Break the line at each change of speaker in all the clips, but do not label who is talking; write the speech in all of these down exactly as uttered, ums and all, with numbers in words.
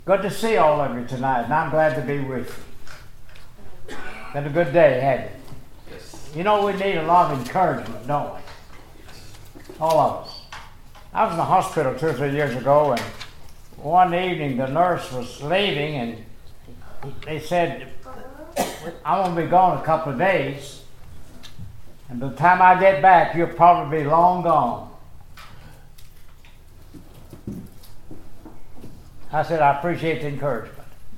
Good to see all of you tonight, and I'm glad to be with you. Had a good day, had you?
Yes.
You know, we need a lot of encouragement, don't we? All of us. I was in the hospital two or three years ago, and one evening the nurse was leaving, and they said, I'm going to be gone a couple of days, and by the time I get back, you'll probably be long gone. I said, I appreciate the encouragement.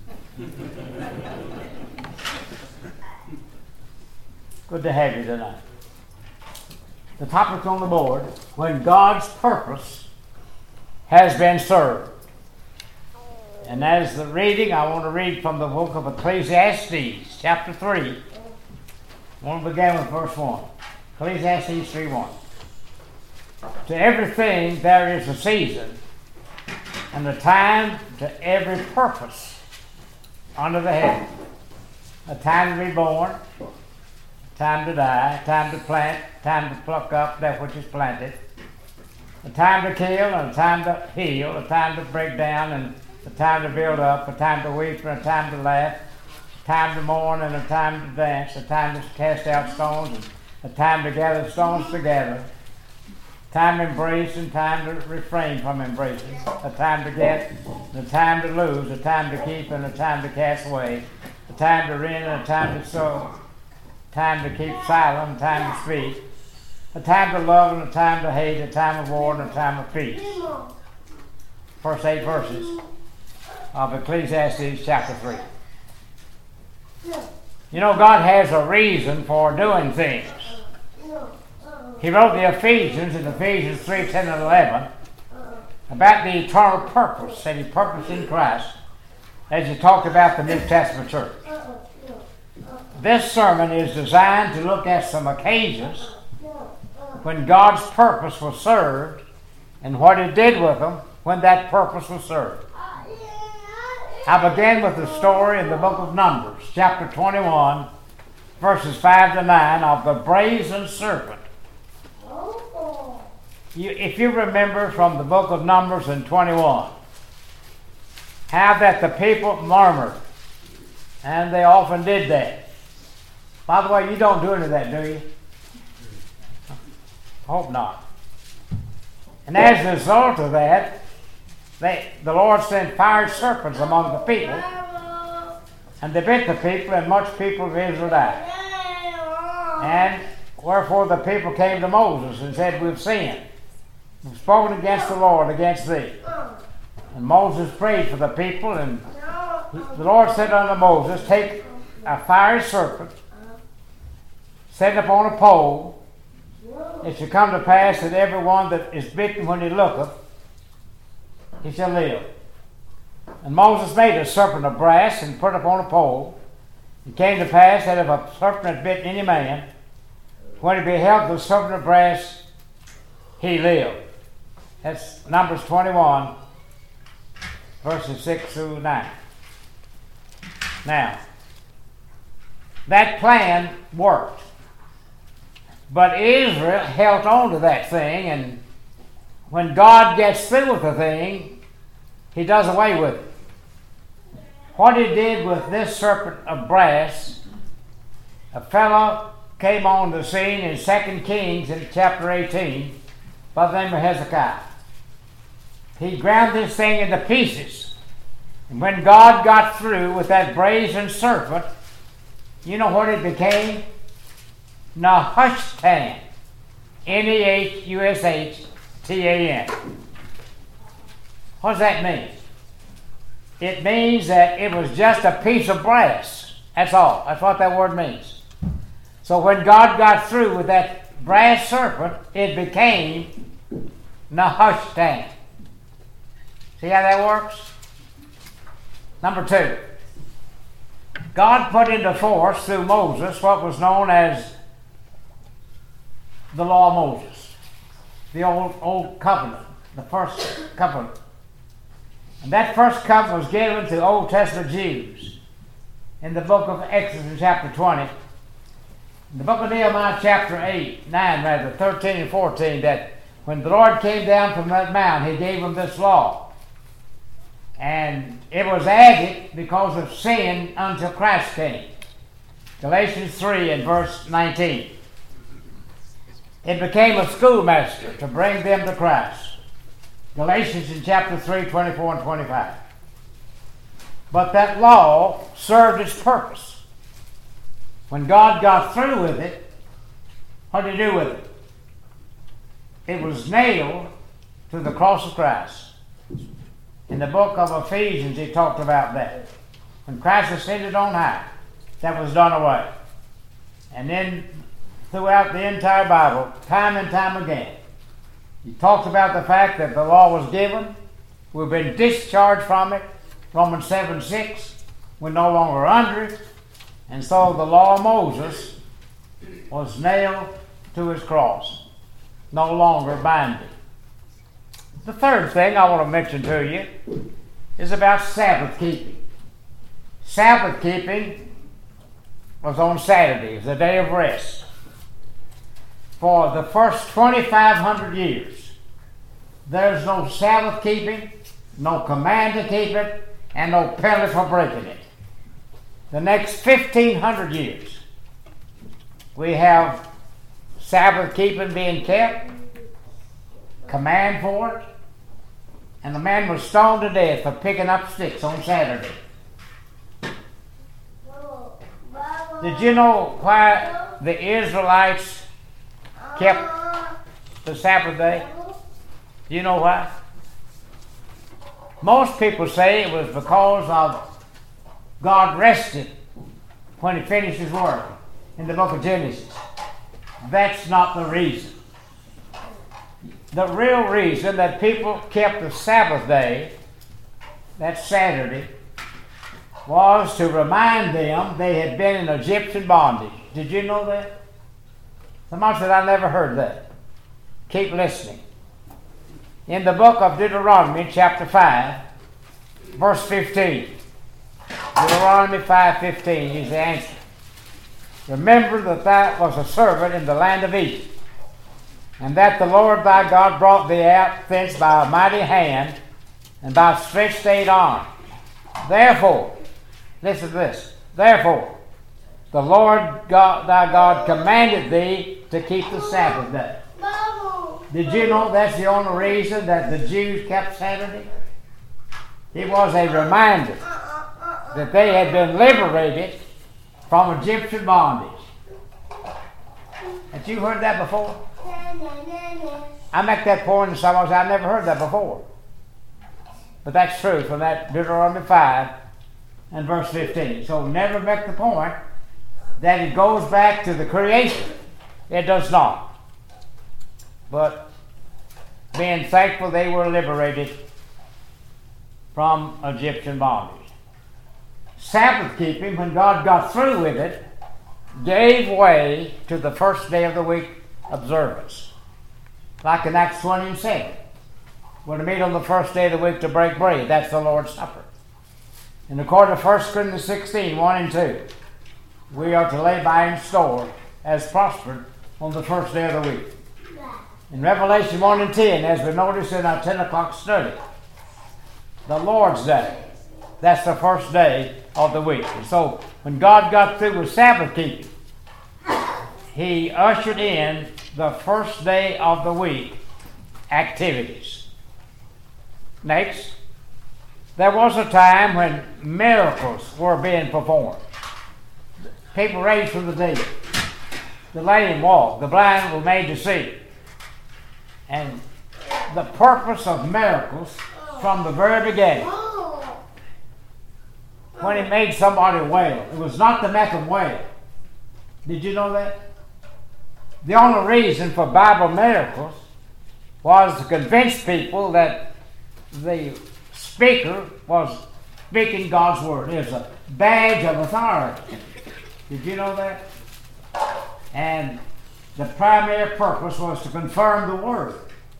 Good to have you tonight. The topic on the board, when God's purpose has been served. And as the reading, I want to read from the book of Ecclesiastes, chapter three. I want to begin with verse one. Ecclesiastes three one. To everything there is a season, and a time to every purpose under the heaven. A time to be born, a time to die, a time to plant, a time to pluck up that which is planted, a time to kill and a time to heal, a time to break down and a time to build up, a time to weep and a time to laugh, a time to mourn and a time to dance, a time to cast out stones and a time to gather stones together, time to embrace and time to refrain from embracing, a time to get and a time to lose, a time to keep and a time to cast away, a time to rend and a time to sow, a time to keep silent, a time to speak, a time to love and a time to hate, a time of war and a time of peace. First eight verses of Ecclesiastes chapter three. You know, God has a reason for doing things. He wrote the Ephesians in Ephesians three, ten, and eleven about the eternal purpose that He purposed in Christ as He talked about the New Testament church. This sermon is designed to look at some occasions when God's purpose was served and what He did with them when that purpose was served. I begin with the story in the book of Numbers, chapter twenty-one, verses five to nine, of the brazen serpent. You, if you remember from the book of Numbers in twenty-one, how that the people murmured, and they often did that. By the way, you don't do any of that, do you? Hope not. And as a result of that, they, the Lord sent fire serpents among the people, and they bit the people, and much people of Israel died. And wherefore the people came to Moses and said, we've sinned. We've spoken against the Lord, against thee. And Moses prayed for the people, and the Lord said unto Moses, take a fiery serpent, set it upon a pole. It shall come to pass that every one that is bitten when he looketh, he shall live. And Moses made a serpent of brass and put it upon a pole. It came to pass that if a serpent had bitten any man, when he beheld the serpent of brass, he lived. That's Numbers twenty-one, verses six through nine. Now, that plan worked. But Israel held on to that thing, and when God gets through with the thing, He does away with it. What He did with this serpent of brass, a fellow came on the scene in Second Kings in chapter eighteen by the name of Hezekiah. He ground this thing into pieces. And when God got through with that brazen serpent, you know what it became? Nehushtan. N E H U S H T A N. What does that mean? It means that it was just a piece of brass. That's all. That's what that word means. So when God got through with that brass serpent, it became Nehushtan. See how that works? Number two. God put into force through Moses what was known as the law of Moses. The old, old covenant. The first covenant. And that first covenant was given to Old Testament Jews in the book of Exodus in chapter twenty. In the book of Nehemiah chapter eight, nine rather, thirteen and fourteen, that when the Lord came down from that mount, He gave them this law. And it was added because of sin until Christ came. Galatians three and verse nineteen. It became a schoolmaster to bring them to Christ. Galatians in chapter three, twenty-four and twenty-five. But that law served its purpose. When God got through with it, what did he do with it? It was nailed to the cross of Christ. In the book of Ephesians, he talked about that. When Christ ascended on high, that was done away. And then throughout the entire Bible, time and time again, he talks about the fact that the law was given. We've been discharged from it. Romans seven six. We're no longer under it. And so the law of Moses was nailed to his cross, no longer binding. The third thing I want to mention to you is about Sabbath keeping. Sabbath keeping was on Saturday, the day of rest. For the first twenty-five hundred years, there's no Sabbath keeping, no command to keep it, and no penalty for breaking it. The next fifteen hundred years, we have Sabbath keeping being kept, command for it, and the man was stoned to death for picking up sticks on Saturday. Did you know why the Israelites kept the Sabbath day? Do you know why? Most people say it was because of God rested when he finished his work in the book of Genesis. That's not the reason. The real reason that people kept the Sabbath day, that's Saturday, was to remind them they had been in Egyptian bondage. Did you know that? Somebody said, I never heard that. Keep listening. In the book of Deuteronomy, chapter five, verse fifteen. Deuteronomy five fifteen is the answer. Remember that thou was a servant in the land of Egypt, and that the Lord thy God brought thee out thence by a mighty hand and by stretched eight arm. Therefore, listen to this. Therefore, the Lord God, thy God commanded thee to keep the Sabbath day. Did you know that's the only reason that the Jews kept Saturday? It was a reminder that they had been liberated from Egyptian bondage. Had you heard that before? I make that point and someone said, I never heard that before. But that's true from that Deuteronomy five and verse fifteen. So never make the point that it goes back to the creation. It does not. But being thankful they were liberated from Egyptian bondage. Sabbath keeping, when God got through with it, gave way to the first day of the week observance. Like in Acts twenty and seven. We're to meet on the first day of the week to break bread. That's the Lord's Supper. And according to First Corinthians sixteen, one and two, we are to lay by in store as prospered on the first day of the week. In Revelation one and ten, as we noticed in our ten o'clock study, the Lord's Day, that's the first day of the week. And so when God got through with Sabbath keeping, he ushered in the first day of the week activities. Next, there was a time when miracles were being performed. People raised from the dead. The lame walked. The blind were made to see. And the purpose of miracles from the very beginning, when he made somebody well, it was not to make them well. Did you know that? The only reason for Bible miracles was to convince people that the speaker was speaking God's word. It was a badge of authority. Did you know that? And the primary purpose was to confirm the word.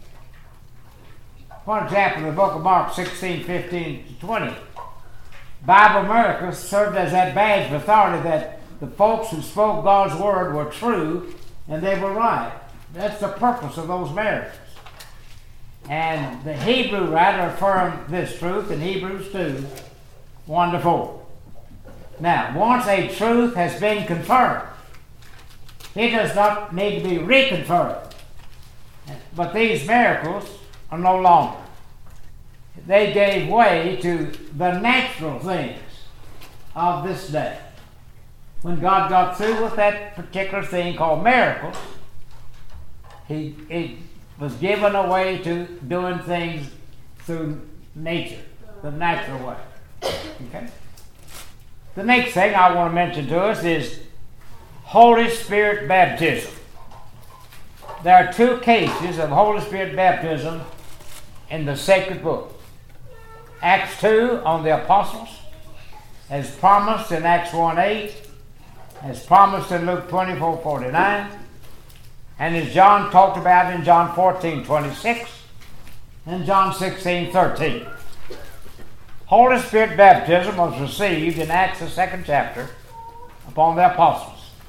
For example, in the book of Mark sixteen, fifteen to twenty, Bible miracles served as that badge of authority that the folks who spoke God's word were true and they were right. That's the purpose of those miracles. And the Hebrew writer affirmed this truth in Hebrews two one to four. Now, once a truth has been confirmed, it does not need to be reconfirmed. But these miracles are no longer. They gave way to the natural things of this day. When God got through with that particular thing called miracles, he, it was given away to doing things through nature, the natural way. Okay? The next thing I want to mention to us is Holy Spirit baptism. There are two cases of Holy Spirit baptism in the sacred book. Acts two on the apostles, as promised in Acts one eight, as promised in Luke twenty-four forty-nine, and as John talked about in John fourteen twenty-six and John sixteen thirteen. Holy Spirit baptism was received in Acts the second chapter upon the apostles.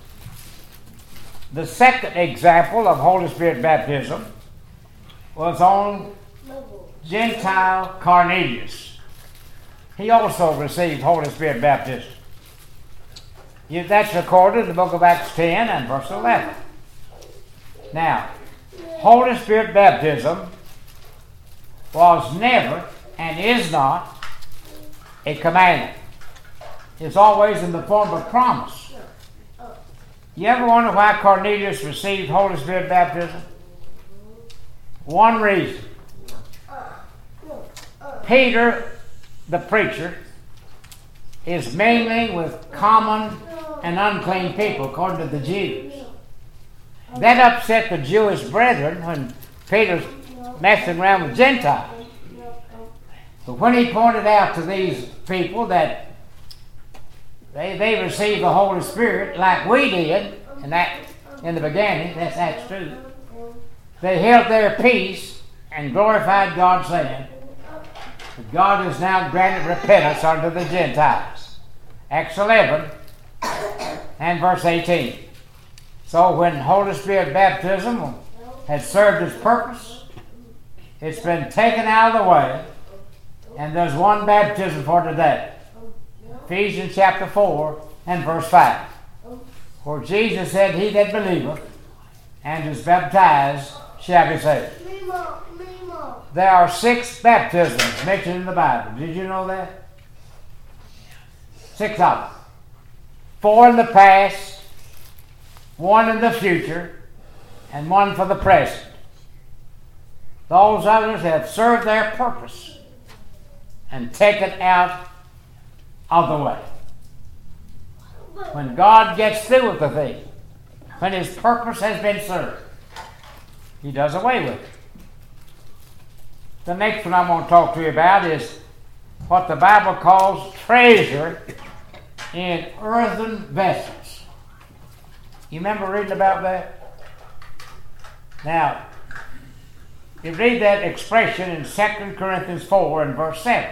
The second example of Holy Spirit baptism was on Gentile Cornelius. He also received Holy Spirit baptism. That's recorded in the book of Acts ten and verse eleven. Now, Holy Spirit baptism was never and is not a commandment. It's always in the form of a promise. You ever wonder why Cornelius received Holy Spirit baptism? One reason. Peter, the preacher, is mingling with common and unclean people, according to the Jews. That upset the Jewish brethren when Peter's messing around with Gentiles. But when he pointed out to these people that They, they received the Holy Spirit like we did, and that in the beginning, that's Acts two. They held their peace and glorified God, saying, God has now granted repentance unto the Gentiles. Acts eleven and verse eighteen. So when Holy Spirit baptism has served its purpose, it's been taken out of the way, and there's one baptism for today. Ephesians chapter four and verse five, where Jesus said, He that believeth and is baptized shall be saved. There are six baptisms mentioned in the Bible. Did you know that? Six of them. Four in the past, one in the future, and one for the present. Those others have served their purpose and taken out of the way. When God gets through with the thing, when His purpose has been served, He does away with it. The next one I'm going to talk to you about is what the Bible calls treasure in earthen vessels. You remember reading about that? Now, you read that expression in Second Corinthians four and verse seven.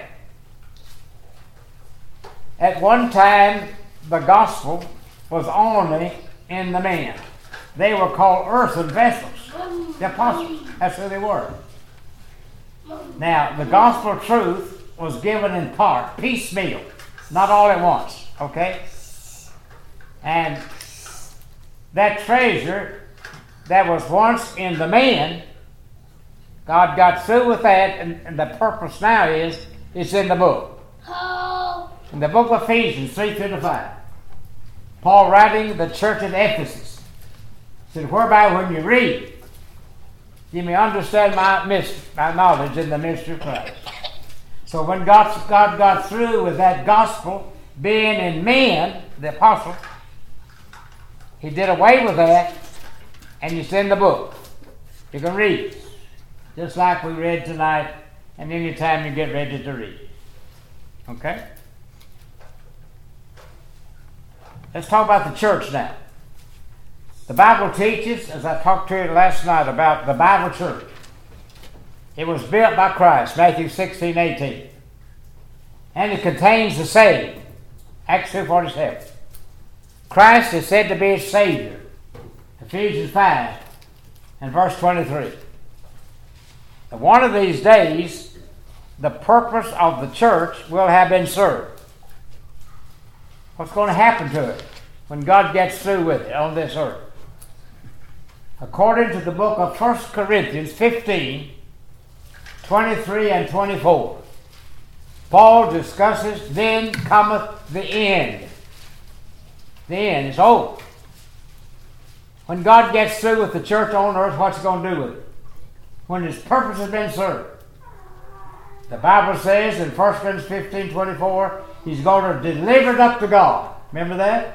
At one time, the gospel was only in the men. They were called earthen vessels. The apostles, that's who they were. Now, the gospel truth was given in part, piecemeal, not all at once, okay? And that treasure that was once in the men, God got through with that, and, and the purpose now is, it's in the book. In the book of Ephesians three through five, Paul writing to the church at Ephesus said, whereby when you read, you may understand my, mystery, my knowledge in the mystery of Christ. So when God, God got through with that gospel being in men, the apostles, He did away with that, and it's in the book. You can read, just like we read tonight, and any time you get ready to read. Okay? Let's talk about the church now. The Bible teaches, as I talked to you last night, about the Bible church. It was built by Christ, Matthew sixteen eighteen. And it contains the saying, Acts two forty-seven. Christ is said to be a Savior, Ephesians five and verse twenty-three. And one of these days, the purpose of the church will have been served. What's going to happen to it when God gets through with it on this earth? According to the book of First Corinthians fifteen, twenty-three and twenty-four, Paul discusses, then cometh the end. The end is over. When God gets through with the church on earth, what's he going to do with it? When his purpose has been served. The Bible says in First Corinthians fifteen, twenty-four, he's going to deliver it up to God. Remember that?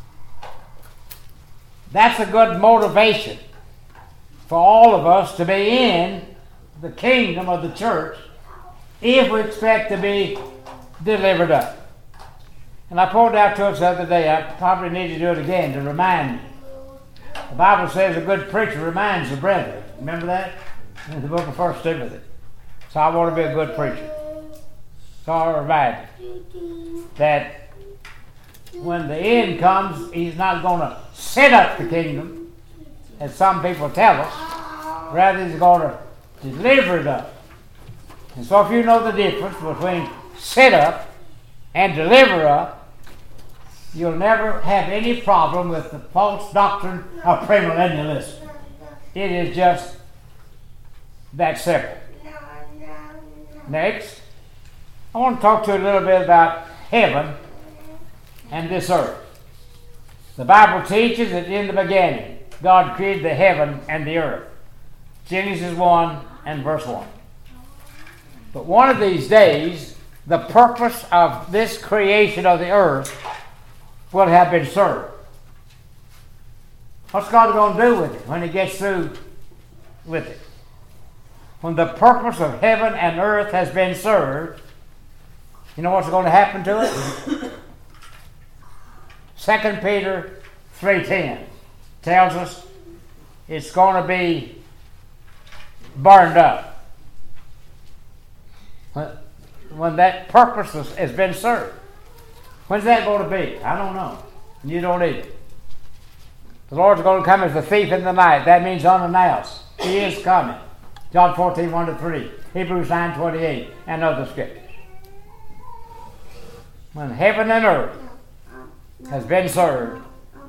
That's a good motivation for all of us to be in the kingdom of the church if we expect to be delivered up. And I pointed out to us the other day, I probably need to do it again to remind you. The Bible says a good preacher reminds the brethren. Remember that? In the book of First Timothy. So I want to be a good preacher. So I remind you that when the end comes, he's not going to set up the kingdom, as some people tell us. Rather, he's going to deliver it up. And so if you know the difference between set up and deliver up, you'll never have any problem with the false doctrine of premillennialism. It is just that simple. Next, I want to talk to you a little bit about heaven and this earth. The Bible teaches that in the beginning, God created the heaven and the earth. Genesis one and verse one. But one of these days, the purpose of this creation of the earth will have been served. What's God going to do with it when he gets through with it? When the purpose of heaven and earth has been served, you know what's going to happen to it? Second Peter three ten tells us it's going to be burned up. When, when that purpose has, has been served. When's that going to be? I don't know. And you don't either. The Lord's going to come as a thief in the night. That means unannounced. He is coming. John fourteen, one to three. Hebrews nine, twenty-eight. And other scriptures. When heaven and earth has been served,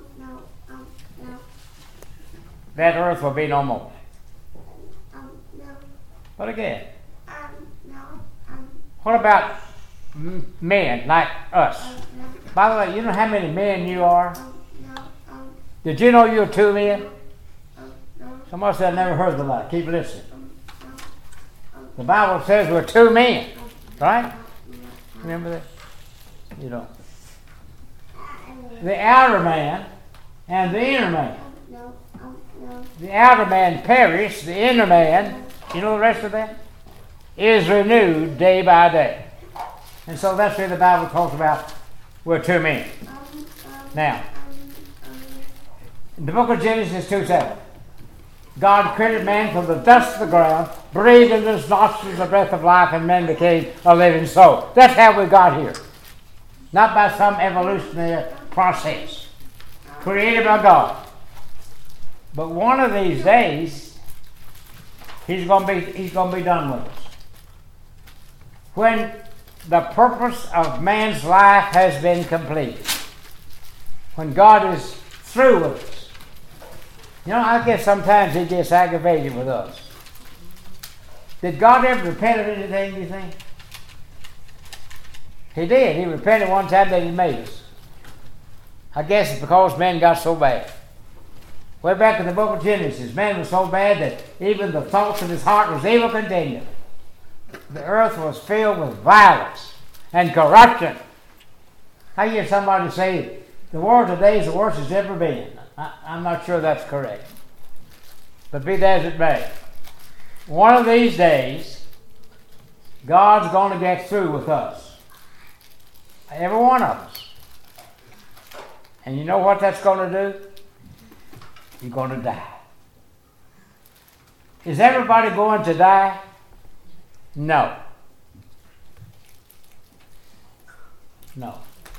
that earth will be no more. But again, what about men like us? By the way, you know how many men you are? Did you know you're two men? Somebody said, I never heard the lie. Keep listening. The Bible says we're two men, right? Remember that? You don't. The outer man and the inner man. The outer man perished, the inner man, you know the rest of that? Is renewed day by day. And so that's where the Bible talks about we're two men. Now, in the book of Genesis two seven, God created man from the dust of the ground, breathed into his nostrils the breath of life, and man became a living soul. That's how we got here. Not by some evolutionary process. Created by God. But one of these days, he's going to be, he's going to be done with us. When the purpose of man's life has been completed. When God is through with us. You know, I guess sometimes he gets aggravated with us. Did God ever repent of anything, you think? He did. He repented one time that he made us. I guess it's because man got so bad. Way back in the book of Genesis, man was so bad that even the thoughts of his heart was evil continually. The earth was filled with violence and corruption. I hear somebody say, the world today is the worst it's ever been. I, I'm not sure that's correct. But be that as it may, one of these days, God's going to get through with us. Every one of us. And you know what that's going to do? You're going to die. Is everybody going to die? No. No.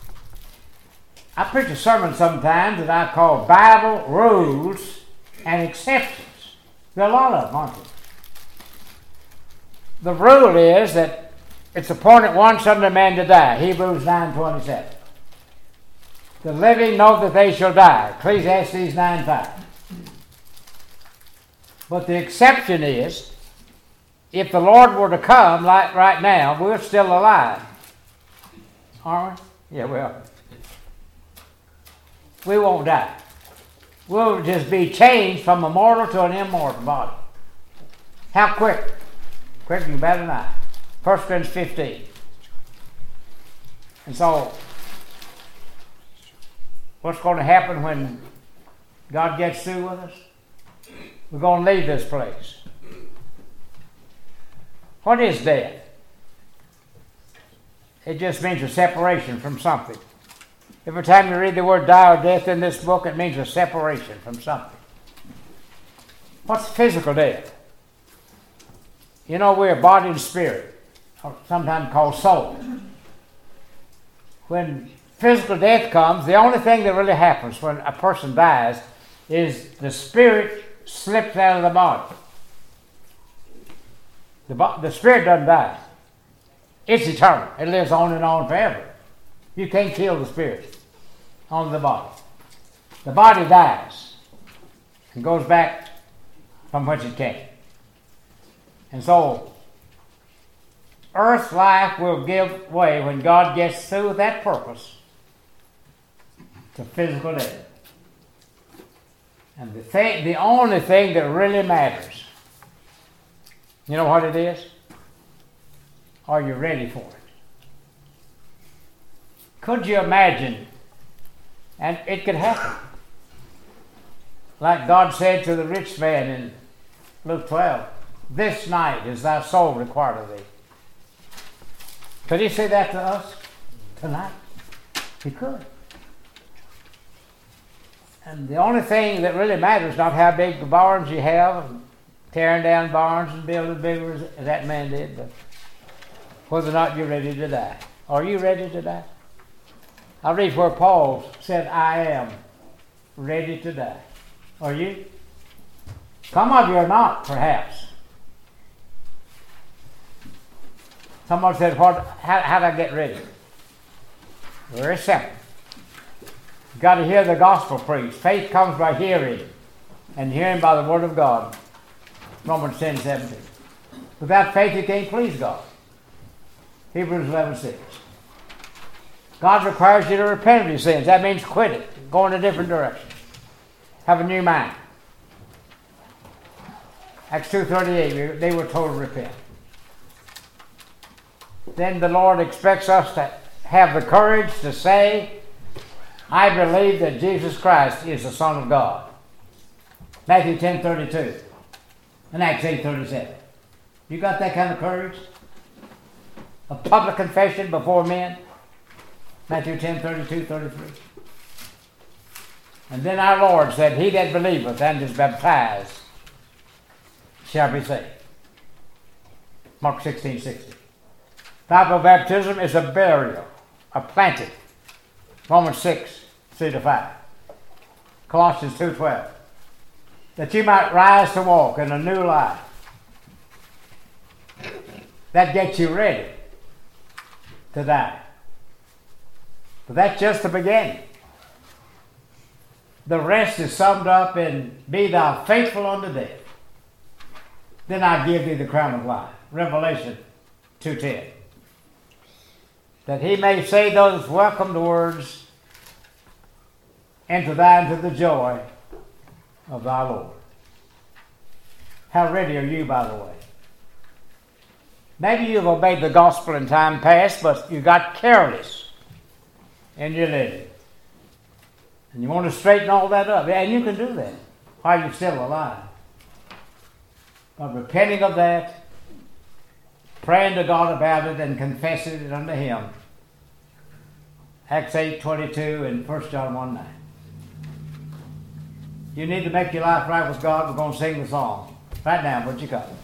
I preach a sermon sometimes that I call Bible Rules and Exceptions. There are a lot of them, aren't there? The rule is that it's appointed one Son of Man to die. Hebrews nine twenty-seven. The living know that they shall die. Ecclesiastes nine five. But the exception is, if the Lord were to come, like right now, we're still alive. Aren't we? Yeah, we are. We won't die. We'll just be changed from a mortal to an immortal body. How quick? Quicker than better than I. First Corinthians fifteen. And so, what's going to happen when God gets through with us? We're going to leave this place. What is death? It just means a separation from something. Every time you read the word die or death in this book, it means a separation from something. What's physical death? You know, we're body and spirit, or sometimes called soul. When physical death comes, the only thing that really happens when a person dies is the spirit slips out of the body. The, bo- the spirit doesn't die. It's eternal. It lives on and on forever. You can't kill the spirit on the body. The body dies and goes back from whence it came. And so, earth life will give way when God gets through with that purpose to physical death. And the thing, the only thing that really matters, you know what it is? Are you ready for it? Could you imagine, and it could happen, like God said to the rich man in Luke twelve, this night is thy soul required of thee. Could he say that to us tonight? He could. And the only thing that really matters is not how big the barns you have, and tearing down barns and building bigger as that man did, but whether or not you're ready to die. Are you ready to die? I read where Paul said, I am ready to die. Are you? Some of you are not, perhaps. Someone said, what, how, how do I get ready? Very simple. You've got to hear the gospel preached. Faith comes by hearing, and hearing by the word of God. Romans ten seventeen. Without faith you can't please God. Hebrews eleven six. God requires you to repent of your sins. That means quit it. Go in a different direction. Have a new mind. Acts two thirty-eight, they were told to repent. Then the Lord expects us to have the courage to say, I believe that Jesus Christ is the Son of God. Matthew ten thirty-two and Acts eight thirty-seven. You got that kind of courage? A public confession before men? Matthew ten thirty-two thirty-three. And then our Lord said, he that believeth and is baptized shall be saved. Mark sixteen sixty. Type of baptism is a burial, a planting. Romans six three to five. Colossians two twelve. That you might rise to walk in a new life. That gets you ready to die. But that's just the beginning. The rest is summed up in, be thou faithful unto death. Then I give thee the crown of life. Revelation two ten. That he may say those welcomed words, enter thine into the joy of thy Lord. How ready are you, by the way? Maybe you've obeyed the gospel in time past, but you got careless in your living. And you want to straighten all that up. And you can do that while you're still alive. But repenting of that, praying to God about it, and confessing it unto him. Acts eight twenty-two and First John one nine. You need to make your life right with God. We're going to sing the song. Right now, what you got?